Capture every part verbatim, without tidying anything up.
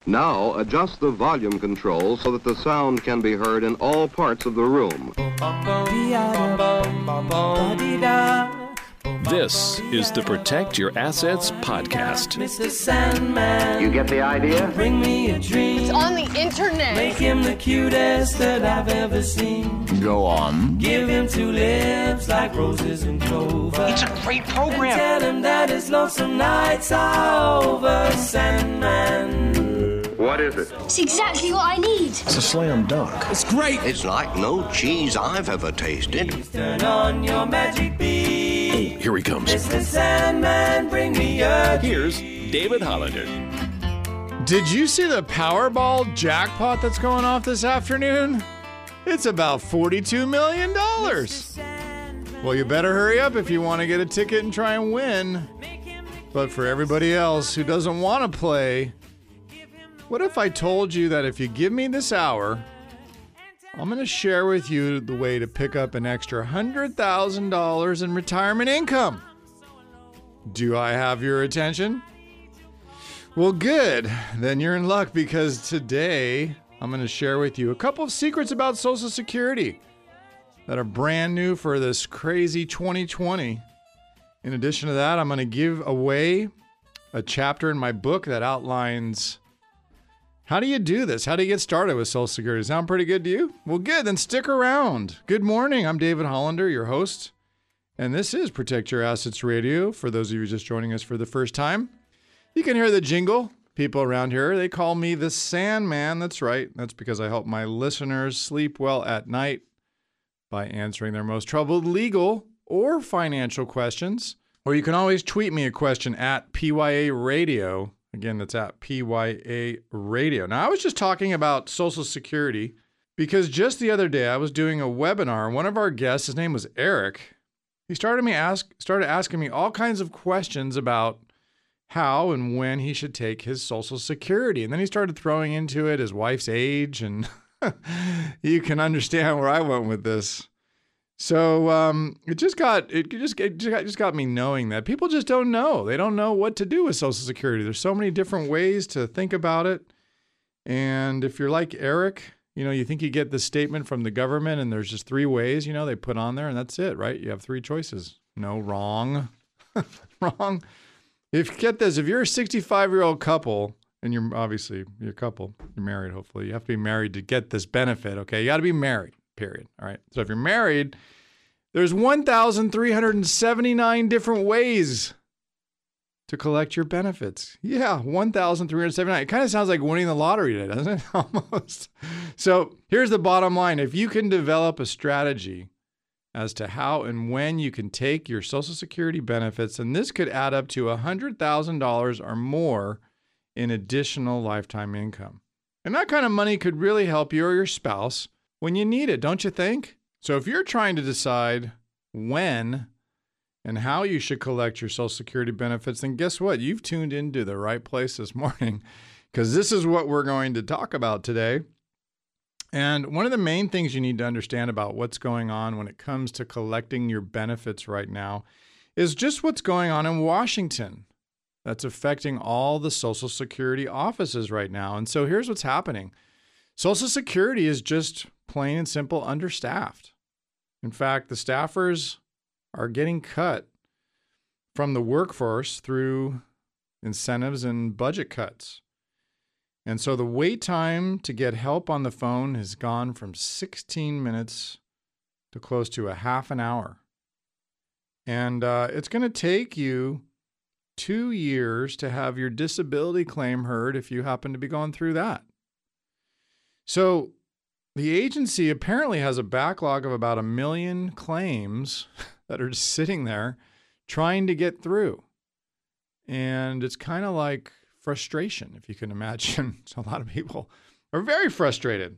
Now adjust the volume control so that the sound can be heard in all parts of the room. This is the Protect Your Assets podcast. Mister Sandman, you get the idea? Bring me a dream. It's on the internet. Make him the cutest that I've ever seen. Go on. Give him two lips like roses and clover. It's a great program. And tell him that his lonesome nights are over, Sandman. What is it? It's exactly what I need. It's a slam dunk. It's great. It's like no cheese I've ever tasted. Please turn on your magic beam. Oh, here he comes. Mister Sandman, bring me a Here's David Hollander. Did you see the Powerball jackpot that's going off this afternoon? It's about forty-two million dollars. Well, you better hurry up if you want to get a ticket and try and win. But for everybody else who doesn't want to play, what if I told you that if you give me this hour, I'm going to share with you the way to pick up an extra one hundred thousand dollars in retirement income? Do I have your attention? Well, good. Then you're in luck, because today I'm going to share with you a couple of secrets about Social Security that are brand new for this crazy twenty twenty. In addition to that, I'm going to give away a chapter in my book that outlines how do you do this? How do you get started with Social Security? Sound pretty good to you? Well, good. Then stick around. Good morning. I'm David Hollander, your host, and this is Protect Your Assets Radio. For those of you just joining us for the first time, you can hear the jingle. People around here, they call me the Sandman. That's right. That's because I help my listeners sleep well at night by answering their most troubled legal or financial questions. Or you can always tweet me a question at P Y A Radio. Again, that's at P Y A Radio. Now, I was just talking about Social Security because just the other day I was doing a webinar. One of our guests, his name was Eric. He started me ask started asking me all kinds of questions about how and when he should take his Social Security. And then he started throwing into it his wife's age, and you can understand where I went with this. So um, it just got it just it just got, just got me knowing that people just don't know. They don't know what to do with Social Security. There's so many different ways to think about it. And if you're like Eric, you know, you think you get the statement from the government and there's just three ways, you know, they put on there and that's it, right? You have three choices. No, wrong. Wrong. If get this, if you're a sixty-five-year-old couple, and you're obviously you're a couple, you're married, hopefully. You have to be married to get this benefit, okay? You got to be married. Period. All right. So if you're married, there's one thousand three hundred seventy-nine different ways to collect your benefits. Yeah, one thousand three hundred seventy-nine. It kind of sounds like winning the lottery today, doesn't it? Almost. So here's the bottom line. If you can develop a strategy as to how and when you can take your Social Security benefits, and this could add up to one hundred thousand dollars or more in additional lifetime income. And that kind of money could really help you or your spouse when you need it, don't you think? So if you're trying to decide when and how you should collect your Social Security benefits, then guess what? You've tuned into the right place this morning, because this is what we're going to talk about today. And one of the main things you need to understand about what's going on when it comes to collecting your benefits right now is just what's going on in Washington. That's affecting all the Social Security offices right now. And so here's what's happening. Social Security is just plain and simple understaffed. In fact, the staffers are getting cut from the workforce through incentives and budget cuts. And so the wait time to get help on the phone has gone from sixteen minutes to close to a half an hour. And uh, it's going to take you two years to have your disability claim heard if you happen to be going through that. So the agency apparently has a backlog of about a million claims that are just sitting there trying to get through. And it's kind of like frustration, if you can imagine. So a lot of people are very frustrated.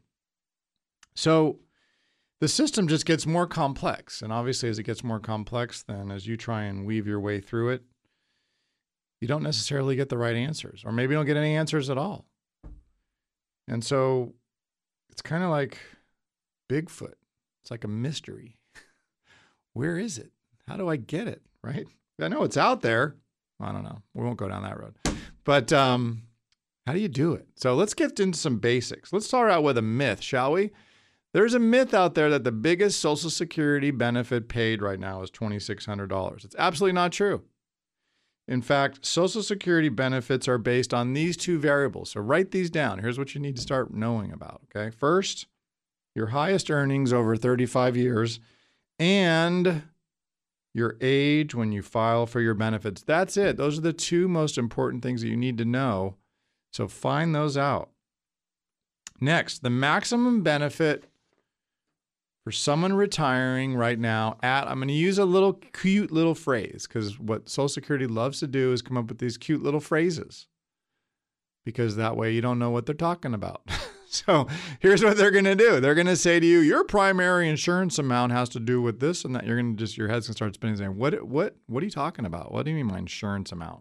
So the system just gets more complex. And obviously, as it gets more complex, then as you try and weave your way through it, you don't necessarily get the right answers, or maybe you don't get any answers at all. And so it's kind of like Bigfoot. It's like a mystery. Where is it? How do I get it? Right? I know it's out there. I don't know. We won't go down that road. But um, How do you do it? So let's get into some basics. Let's start out with a myth, shall we? There's a myth out there that the biggest Social Security benefit paid right now is two thousand six hundred dollars. It's absolutely not true. In fact, Social Security benefits are based on these two variables. So write these down. Here's what you need to start knowing about, okay? First, your highest earnings over thirty-five years and your age when you file for your benefits. That's it. Those are the two most important things that you need to know. So find those out. Next, the maximum benefit for someone retiring right now at, I'm going to use a little cute little phrase because what Social Security loves to do is come up with these cute little phrases because that way you don't know what they're talking about. So here's what they're going to do. They're going to say to you, your primary insurance amount has to do with this and that. You're going to just, your head's going to start spinning saying, what, what, what are you talking about? What do you mean my insurance amount?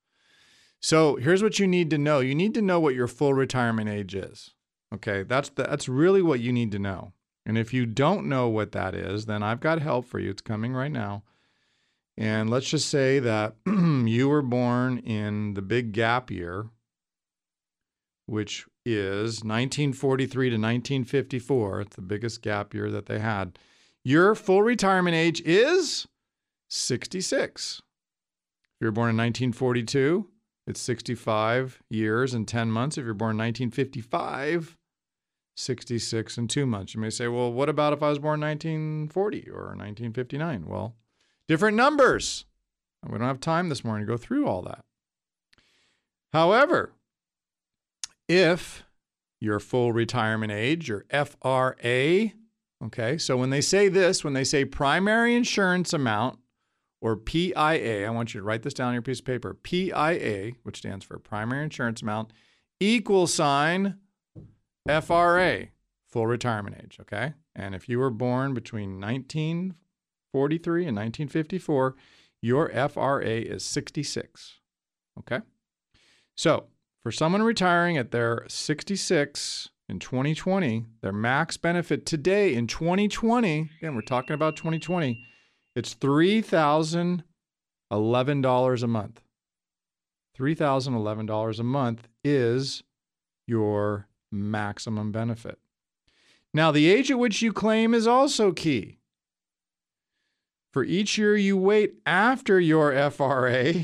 So here's what you need to know. You need to know what your full retirement age is. Okay, that's the, that's really what you need to know. And if you don't know what that is, then I've got help for you. It's coming right now. And let's just say that you were born in the big gap year, which is nineteen forty-three to nineteen fifty-four. It's the biggest gap year that they had. Your full retirement age is sixty-six. If you're born in nineteen forty-two, it's sixty-five years and ten months. If you're born in nineteen fifty-five, sixty-six and two months. You may say, well, what about if I was born in nineteen forty or nineteen fifty-nine? Well, different numbers. We don't have time this morning to go through all that. However, if your full retirement age, your F R A, okay, so when they say this, when they say primary insurance amount, or P I A, I want you to write this down on your piece of paper, P I A, which stands for primary insurance amount, equal sign F R A, full retirement age, okay? And if you were born between nineteen forty-three and nineteen fifty-four, your F R A is sixty-six, okay? So for someone retiring at their sixty-six in twenty twenty, their max benefit today in twenty twenty, again, we're talking about twenty twenty, it's three thousand eleven dollars a month. three thousand eleven dollars a month is your maximum benefit. Now, the age at which you claim is also key. For each year you wait after your F R A,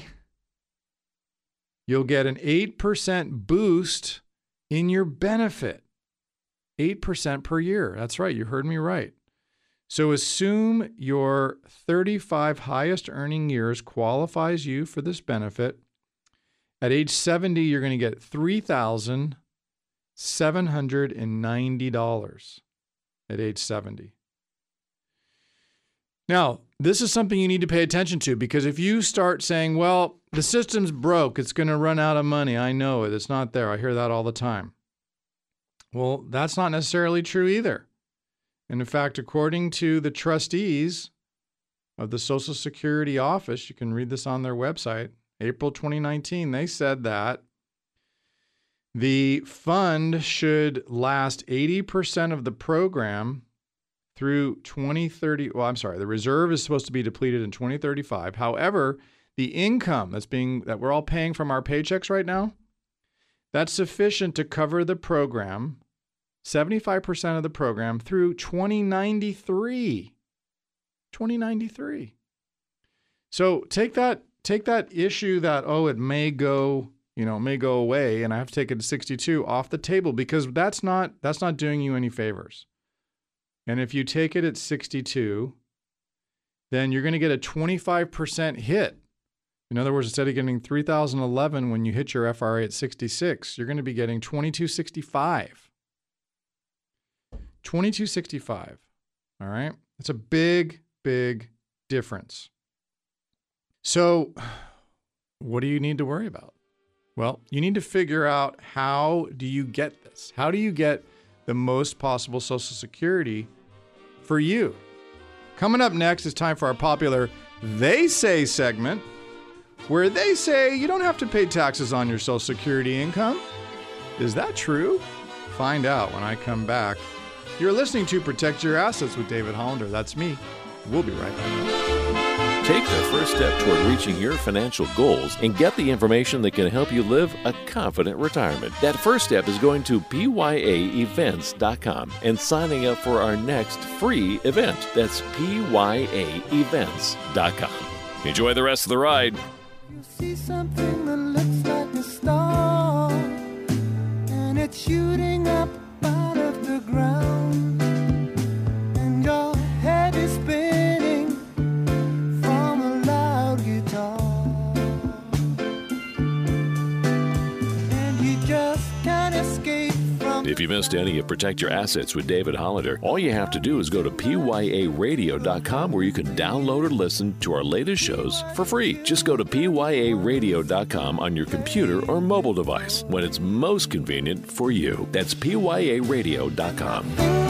you'll get an eight percent boost in your benefit. eight percent per year. That's right. You heard me right. So assume your thirty-five highest earning years qualifies you for this benefit. At age seventy, you're going to get three thousand seven hundred ninety dollars at age seventy. Now, this is something you need to pay attention to because if you start saying, well, the system's broke, it's going to run out of money, I know it, it's not there, I hear that all the time. Well, that's not necessarily true either. And in fact, according to the trustees of the Social Security office, you can read this on their website, April twenty nineteen, they said that the fund should last eighty percent of the program through twenty thirty. Well, I'm sorry, the reserve is supposed to be depleted in twenty thirty-five. However, the income that's being that we're all paying from our paychecks right now, that's sufficient to cover the program, seventy-five percent of the program through twenty ninety-three. twenty ninety-three. So take that take that issue that, oh, it may go, you know, may go away and I have to take it to sixty-two off the table because that's not that's not doing you any favors. And if you take it at sixty-two, then you're going to get a twenty-five percent hit. In other words, instead of getting three thousand eleven when you hit your F R A at sixty-six, you're going to be getting twenty-two sixty-five. twenty-two sixty-five. All right? It's a big, big difference. So, what do you need to worry about? Well, you need to figure out how do you get this? How do you get the most possible Social Security for you? Coming up next is time for our popular They Say segment, where they say you don't have to pay taxes on your Social Security income. Is that true? Find out when I come back. You're listening to Protect Your Assets with David Hollander. That's me. We'll be right back. Take the first step toward reaching your financial goals and get the information that can help you live a confident retirement. That first step is going to P Y A events dot com and signing up for our next free event. That's P Y A events dot com. Enjoy the rest of the ride. You see something that looks like a star, and it's shooting up out of the ground, and your head is spinning from a loud guitar, and you just can't escape from. If you missed any of Protect Your Assets with David Hollander, all you have to do is go to P Y A radio dot com where you can download or listen to our latest shows for free. Just go to P Y A radio dot com on your computer or mobile device when it's most convenient for you. That's P Y A radio dot com.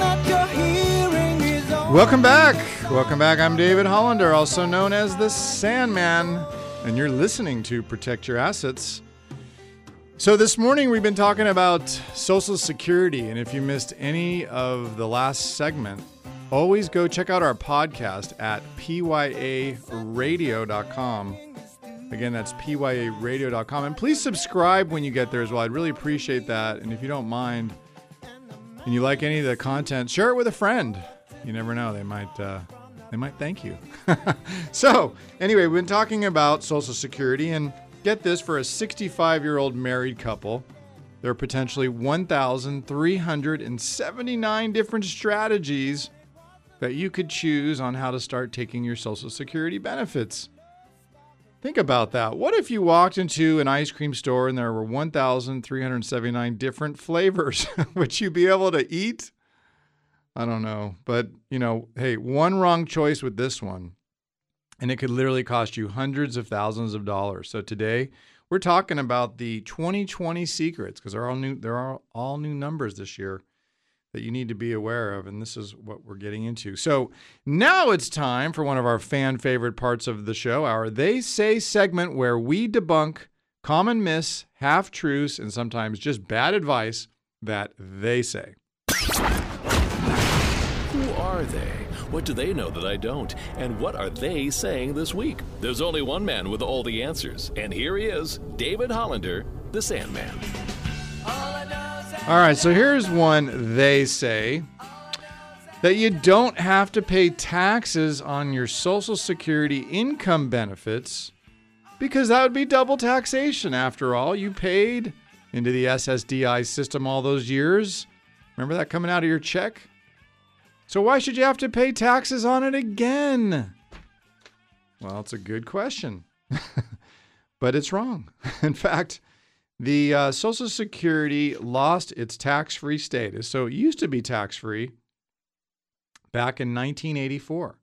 Welcome back. Welcome back. I'm David Hollander, also known as the Sandman, and you're listening to Protect Your Assets. So this morning we've been talking about Social Security, and if you missed any of the last segment, always go check out our podcast at P Y A radio dot com. Again, that's P Y A radio dot com. And please subscribe when you get there as well. I'd really appreciate that. And if you don't mind and you like any of the content, share it with a friend. You never know, they might uh, they might thank you. So anyway, we've been talking about Social Security, and get this, for a sixty-five-year-old married couple, there are potentially one thousand three hundred seventy-nine different strategies that you could choose on how to start taking your Social Security benefits. Think about that. What if you walked into an ice cream store and there were one thousand three hundred seventy-nine different flavors? Would you be able to eat? I don't know. But, you know, hey, one wrong choice with this one, and it could literally cost you hundreds of thousands of dollars. So today we're talking about the twenty twenty secrets, because there are all new there are all new numbers this year that you need to be aware of, and this is what we're getting into. So now it's time for one of our fan favorite parts of the show, our They Say segment, where we debunk common myths, half-truths, and sometimes just bad advice that they say. Who are they? What do they know that I don't? And what are they saying this week? There's only one man with all the answers, and here he is, David Hollander, the Sandman. All right, so here's one they say, that you don't have to pay taxes on your Social Security income benefits because that would be double taxation. After all, you paid into the S S D I system all those years. Remember that coming out of your check? So why should you have to pay taxes on it again? Well, it's a good question, but it's wrong. In fact, the uh, Social Security lost its tax-free status. So it used to be tax-free back in nineteen eighty-four.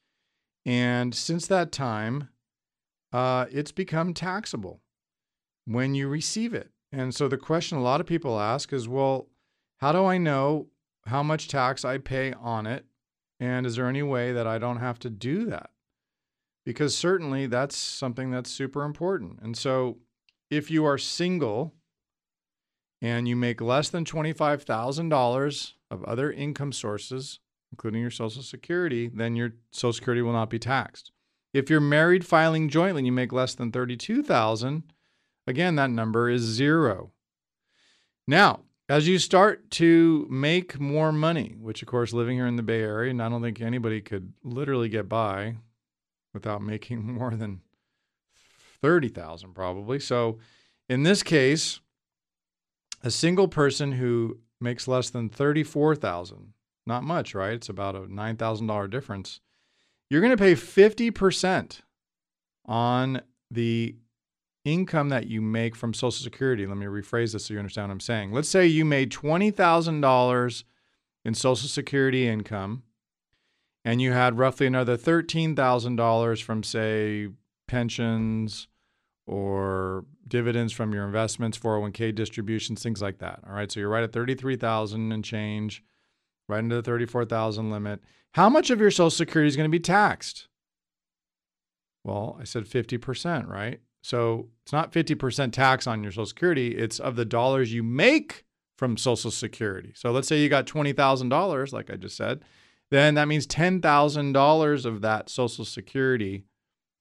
And since that time, uh, it's become taxable when you receive it. And so the question a lot of people ask is, well, how do I know how much tax I pay on it? And is there any way that I don't have to do that? Because certainly that's something that's super important. And so if you are single and you make less than twenty-five thousand dollars of other income sources, including your Social Security, then your Social Security will not be taxed. If you're married filing jointly and you make less than thirty-two thousand dollars, again, that number is zero. Now, as you start to make more money, which of course living here in the Bay Area, and I don't think anybody could literally get by without making more than thirty thousand dollars probably. So in this case, a single person who makes less than thirty-four thousand dollars, not much, right? It's about a nine thousand dollars difference. You're going to pay fifty percent on the income that you make from Social Security. Let me rephrase this so you understand what I'm saying. Let's say you made twenty thousand dollars in Social Security income, and you had roughly another thirteen thousand dollars from, say, pensions or dividends from your investments, four oh one k distributions, things like that. All right, so you're right at thirty-three thousand and change, right into the thirty-four thousand limit. How much of your Social Security is going to be taxed? Well, I said fifty percent, right? So it's not fifty percent tax on your Social Security. It's of the dollars you make from Social Security. So let's say you got twenty thousand dollars, like I just said, then that means ten thousand dollars of that Social Security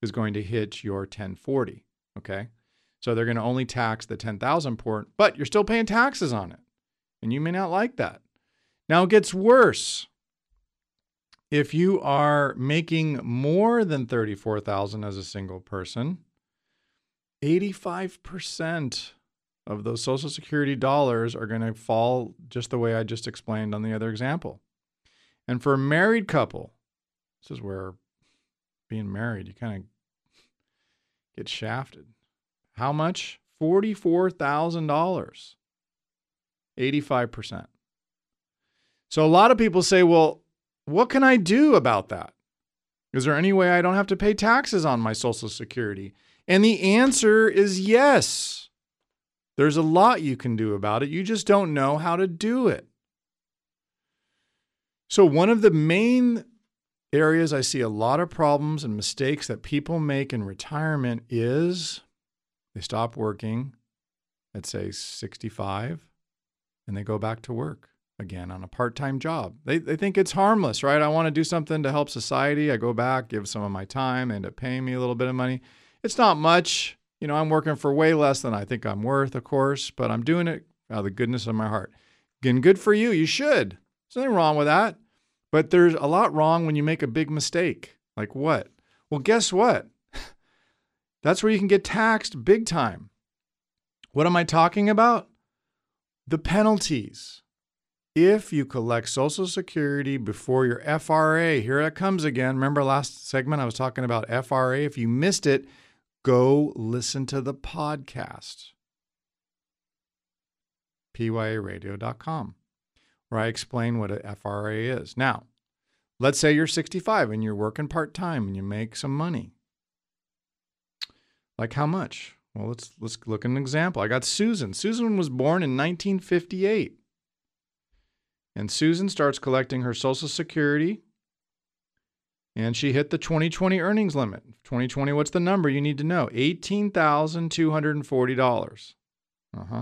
is going to hit your ten forty, okay? So they're going to only tax the ten thousand port, but you're still paying taxes on it. And you may not like that. Now it gets worse. If you are making more than thirty-four thousand as a single person, eighty-five percent of those Social Security dollars are going to fall just the way I just explained on the other example. And for a married couple, this is where being married, you kind of get shafted. How much? forty-four thousand dollars. eighty-five percent. So a lot of people say, well, what can I do about that? Is there any way I don't have to pay taxes on my Social Security? And the answer is yes. There's a lot you can do about it. You just don't know how to do it. So one of the main areas I see a lot of problems and mistakes that people make in retirement is they stop working at, say, sixty-five, and they go back to work again on a part-time job. They they think it's harmless, right? I want to do something to help society. I go back, give some of my time, end up paying me a little bit of money. It's not much. You know, I'm working for way less than I think I'm worth, of course, but I'm doing it out of the goodness of my heart. Again, good for you. You should. There's nothing wrong with that. But there's a lot wrong when you make a big mistake. Like what? Well, guess what? That's where you can get taxed big time. What am I talking about? The penalties. If you collect Social Security before your F R A, here it comes again. Remember last segment I was talking about F R A? If you missed it, go listen to the podcast. P Y A radio dot com, where I explain what a F R A is. Now, let's say you're sixty-five and you're working part-time and you make some money. Like how much? Well, let's let's look at an example. I got Susan. Susan was born in nineteen fifty-eight. And Susan starts collecting her Social Security, and she hit the twenty twenty earnings limit. twenty twenty, what's the number you need to know? eighteen thousand two hundred forty dollars. Uh-huh.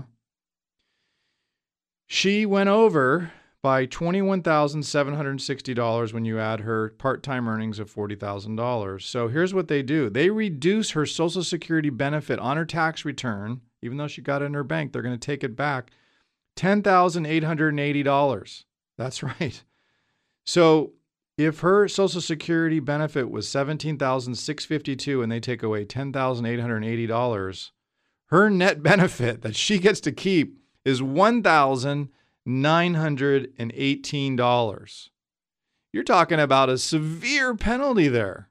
She went over by twenty-one thousand seven hundred sixty dollars when you add her part-time earnings of forty thousand dollars. So here's what they do. They reduce her Social Security benefit on her tax return. Even though she got it in her bank, they're going to take it back. ten thousand eight hundred eighty dollars. That's right. So if her Social Security benefit was seventeen thousand six hundred fifty-two dollars and they take away ten thousand eight hundred eighty dollars, her net benefit that she gets to keep is one thousand nine hundred eighteen dollars. You're talking about a severe penalty there.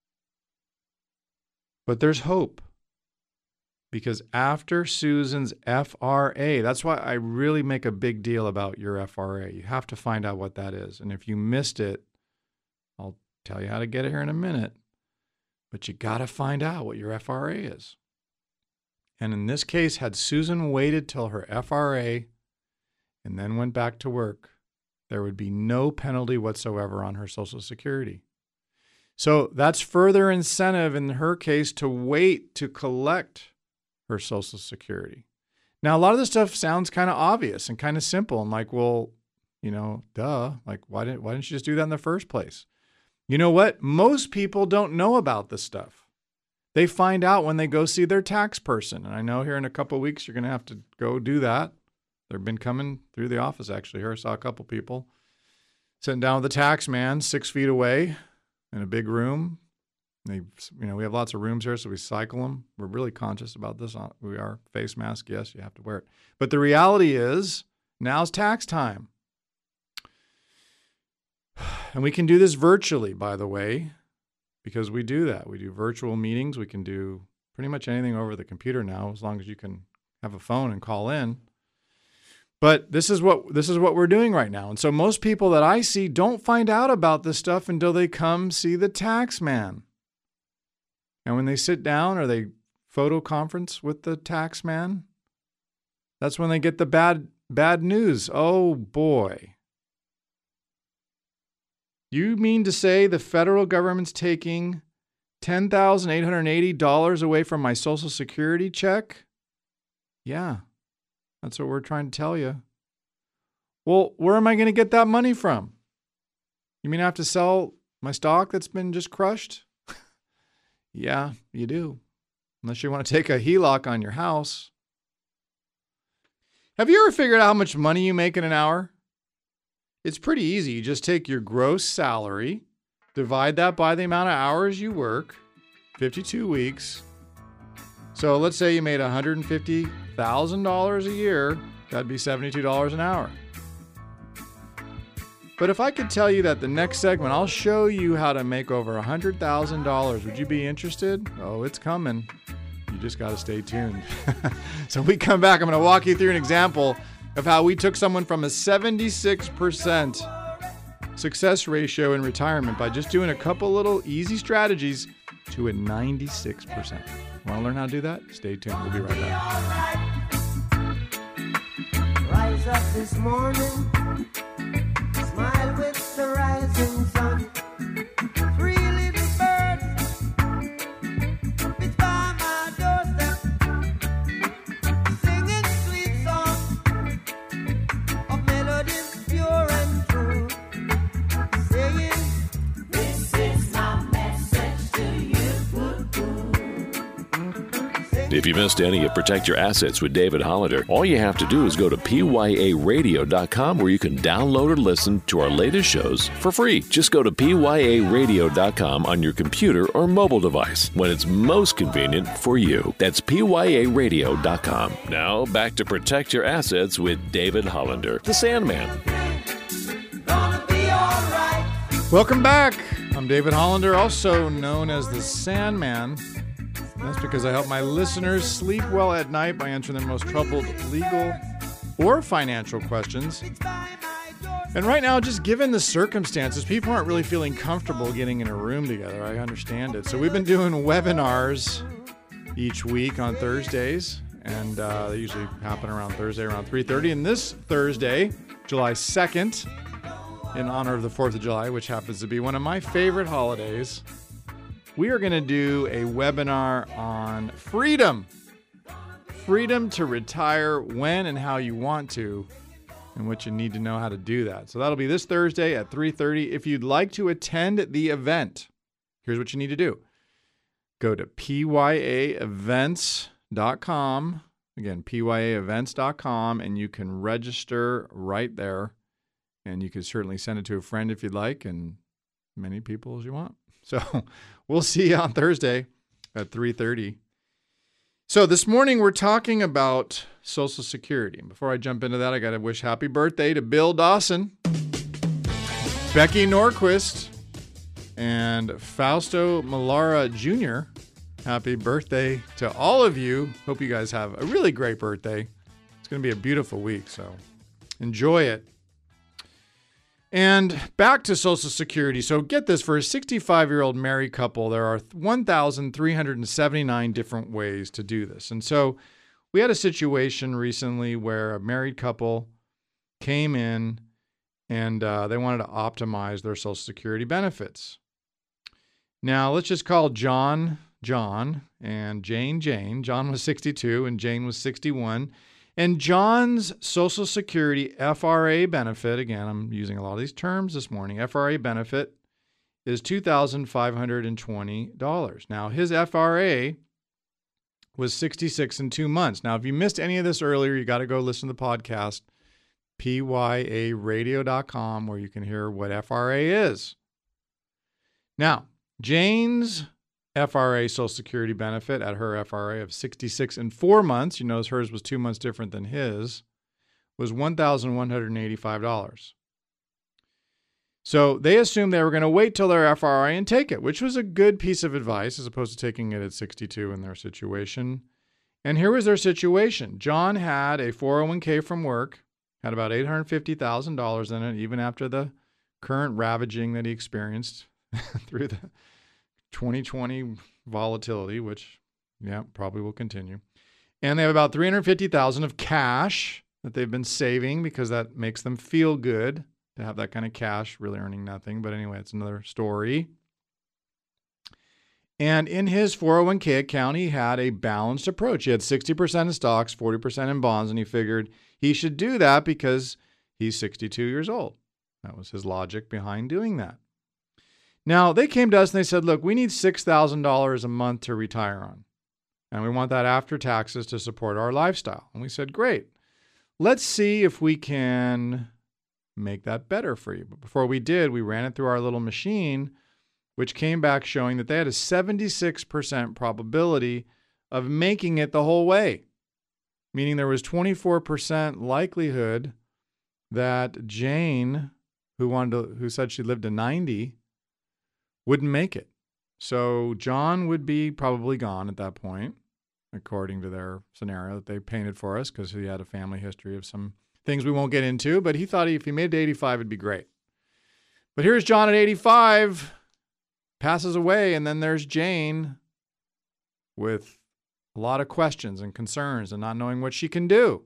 But there's hope. Because after Susan's F R A, that's why I really make a big deal about your F R A. You have to find out what that is. And if you missed it, I'll tell you how to get it here in a minute. But you got to find out what your F R A is. And in this case, had Susan waited till her F R A and then went back to work, there would be no penalty whatsoever on her Social Security. So that's further incentive in her case to wait to collect her Social Security. Now, a lot of this stuff sounds kind of obvious and kind of simple. And like, well, you know, duh, like, why didn't, why didn't you just do that in the first place? You know what? Most people don't know about this stuff. They find out when they go see their tax person. And I know here in a couple of weeks, you're going to have to go do that. They've been coming through the office, actually. Here I saw a couple people sitting down with the tax man six feet away in a big room. They, you know, we have lots of rooms here, so we cycle them. We're really conscious about this. We are face mask. Yes, you have to wear it. But the reality is now's tax time. And we can do this virtually, by the way, because we do that. We do virtual meetings. We can do pretty much anything over the computer now, as long as you can have a phone and call in. But this is what this is what we're doing right now. And so most people that I see don't find out about this stuff until they come see the tax man. And when they sit down or they photo conference with the tax man, that's when they get the bad bad news. Oh boy. You mean to say the federal government's taking ten thousand eight hundred eighty dollars away from my Social Security check? Yeah, that's what we're trying to tell you. Well, where am I going to get that money from? You mean I have to sell my stock that's been just crushed? Yeah, you do. Unless you want to take a H E L O C on your house. Have you ever figured out how much money you make in an hour? It's pretty easy. You just take your gross salary, divide that by the amount of hours you work, fifty-two weeks. So let's say you made one hundred fifty thousand dollars a year. That'd be seventy-two dollars an hour. But if I could tell you that the next segment, I'll show you how to make over one hundred thousand dollars, would you be interested? Oh, it's coming. You just got to stay tuned. So when we come back, I'm going to walk you through an example of how we took someone from a seventy-six percent success ratio in retirement by just doing a couple little easy strategies to a ninety-six percent. Want to learn how to do that? Stay tuned. We'll be right back. Rise up this morning, smile with the rising sun. Three little birds, it's by my doorstep, singing sweet songs of melodies pure and true, saying, this is my message to you. If you missed any of Protect Your Assets with David Hollander, all you have to do is go to P Y A radio dot com where you can download or listen to our latest shows for free. Just go to P Y A radio dot com on your computer or mobile device when it's most convenient for you. That's P Y A radio dot com. Now, back to Protect Your Assets with David Hollander, the Sandman. Welcome back. I'm David Hollander, also known as the Sandman. That's because I help my listeners sleep well at night by answering their most troubled legal or financial questions. And right now, just given the circumstances, people aren't really feeling comfortable getting in a room together. I understand it. So we've been doing webinars each week on Thursdays, and uh, they usually happen around Thursday around three thirty. And this Thursday, July second, in honor of the fourth of July, which happens to be one of my favorite holidays, we are going to do a webinar on freedom. Freedom to retire when and how you want to, and what you need to know how to do that. So that'll be this Thursday at three thirty. If you'd like to attend the event, here's what you need to do. Go to P Y A events dot com. Again, P Y A events dot com, and you can register right there. And you can certainly send it to a friend if you'd like, and many people as you want. So we'll see you on Thursday at three thirty. So this morning we're talking about Social Security. And before I jump into that, I got to wish happy birthday to Bill Dawson, Becky Norquist, and Fausto Malara Junior Happy birthday to all of you. Hope you guys have a really great birthday. It's going to be a beautiful week, so enjoy it. And back to Social Security. So get this, for a sixty-five-year-old married couple, there are one thousand three hundred seventy-nine different ways to do this. And so we had a situation recently where a married couple came in and uh, they wanted to optimize their Social Security benefits. Now, let's just call John John and Jane Jane. John was sixty-two and Jane was sixty-one. And John's Social Security F R A benefit, again, I'm using a lot of these terms this morning, F R A benefit is two thousand five hundred twenty dollars. Now, his F R A was sixty-six and two months. Now, if you missed any of this earlier, you got to go listen to the podcast, P Y A radio dot com, where you can hear what F R A is. Now, Jane's F R A Social Security benefit at her F R A of sixty-six and four months, you notice hers was two months different than his, was one thousand one hundred eighty-five dollars. So they assumed they were going to wait till their F R A and take it, which was a good piece of advice as opposed to taking it at sixty-two in their situation. And here was their situation. John had a four oh one k from work, had about eight hundred fifty thousand dollars in it, even after the current ravaging that he experienced through the twenty twenty volatility, which, yeah, probably will continue. And they have about three hundred fifty thousand dollars of cash that they've been saving because that makes them feel good to have that kind of cash, really earning nothing. But anyway, it's another story. And in his four oh one k account, he had a balanced approach. He had sixty percent in stocks, forty percent in bonds, and he figured he should do that because he's sixty-two years old. That was his logic behind doing that. Now, they came to us and they said, look, we need six thousand dollars a month to retire on. And we want that after taxes to support our lifestyle. And we said, great. Let's see if we can make that better for you. But before we did, we ran it through our little machine, which came back showing that they had a seventy-six percent probability of making it the whole way, meaning there was twenty-four percent likelihood that Jane, who wanted to, who said she lived to ninety, wouldn't make it. So John would be probably gone at that point, according to their scenario that they painted for us, because he had a family history of some things we won't get into, but he thought if he made it to eighty-five, it'd be great. But here's John at eighty-five, passes away, and then there's Jane with a lot of questions and concerns and not knowing what she can do.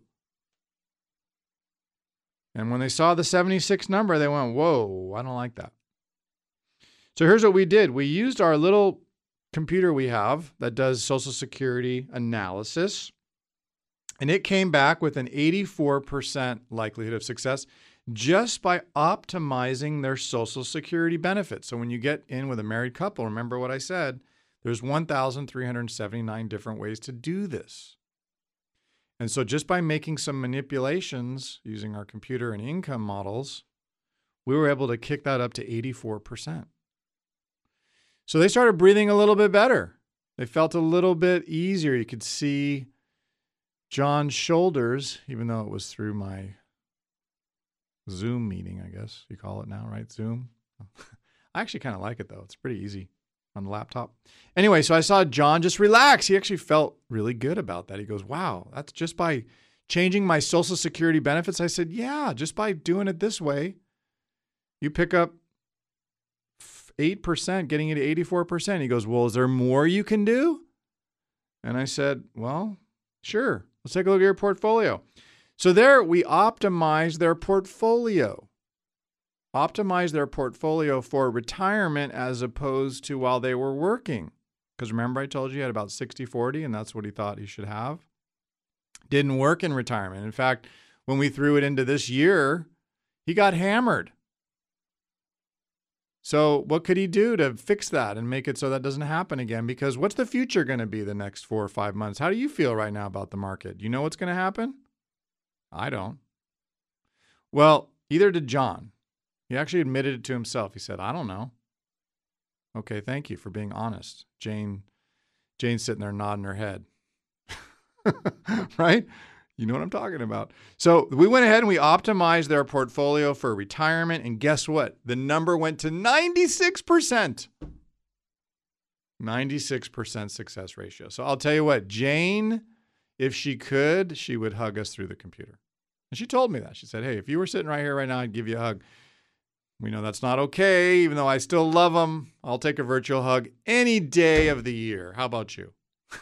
And when they saw the seventy-six number, they went, whoa, I don't like that. So here's what we did. We used our little computer we have that does Social Security analysis, and it came back with an eighty-four percent likelihood of success just by optimizing their Social Security benefits. So when you get in with a married couple, remember what I said, there's one thousand three hundred seventy-nine different ways to do this. And so just by making some manipulations using our computer and income models, we were able to kick that up to eighty-four percent. So they started breathing a little bit better. They felt a little bit easier. You could see John's shoulders, even though it was through my Zoom meeting, I guess you call it now, right? Zoom. I actually kind of like it, though. It's pretty easy on the laptop. Anyway, so I saw John just relax. He actually felt really good about that. He goes, wow, that's just by changing my Social Security benefits. I said, yeah, just by doing it this way, you pick up eight percent, getting it to eighty-four percent. He goes, well, is there more you can do? And I said, well, sure. Let's take a look at your portfolio. So there we optimized their portfolio. Optimize their portfolio for retirement as opposed to while they were working. Because remember I told you he had about sixty forty, and that's what he thought he should have. Didn't work in retirement. In fact, when we threw it into this year, he got hammered. So what could he do to fix that and make it so that doesn't happen again? Because what's the future going to be the next four or five months? How do you feel right now about the market? Do you know what's going to happen? I don't. Well, either did John. He actually admitted it to himself. He said, I don't know. Okay, thank you for being honest. Jane, Jane's sitting there nodding her head. Right? You know what I'm talking about. So we went ahead and we optimized their portfolio for retirement. And guess what? The number went to ninety-six percent. ninety-six percent success ratio. So I'll tell you what, Jane, if she could, she would hug us through the computer. And she told me that. She said, hey, if you were sitting right here right now, I'd give you a hug. We know that's not okay, even though I still love them. I'll take a virtual hug any day of the year. How about you?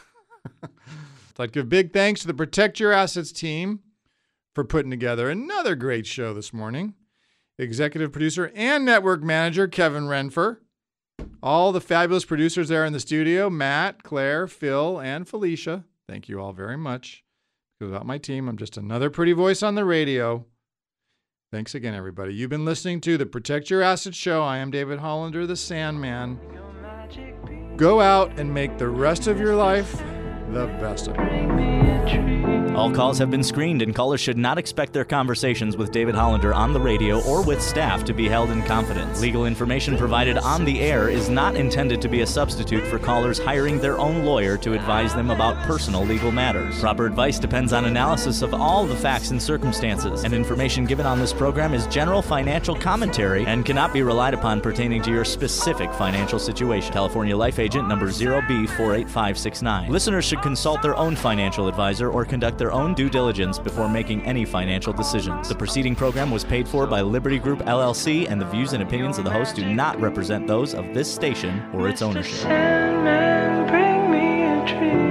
I'd like to give big thanks to the Protect Your Assets team for putting together another great show this morning. Executive producer and network manager, Kevin Renfer. All the fabulous producers there in the studio, Matt, Claire, Phil, and Felicia. Thank you all very much. Because without my team, I'm just another pretty voice on the radio. Thanks again, everybody. You've been listening to the Protect Your Assets show. I am David Hollander, the Sandman. Go out and make the rest of your life the best of it. All calls have been screened, and callers should not expect their conversations with David Hollander on the radio or with staff to be held in confidence. Legal information provided on the air is not intended to be a substitute for callers hiring their own lawyer to advise them about personal legal matters. Proper advice depends on analysis of all the facts and circumstances, and information given on this program is general financial commentary and cannot be relied upon pertaining to your specific financial situation. California Life Agent number zero B four eight five six nine. Listeners should consult their own financial advisor or conduct their own due diligence before making any financial decisions. The preceding program was paid for by Liberty Group L L C, and the views and opinions of the host do not represent those of this station or its ownership. Sandman, bring me a dream.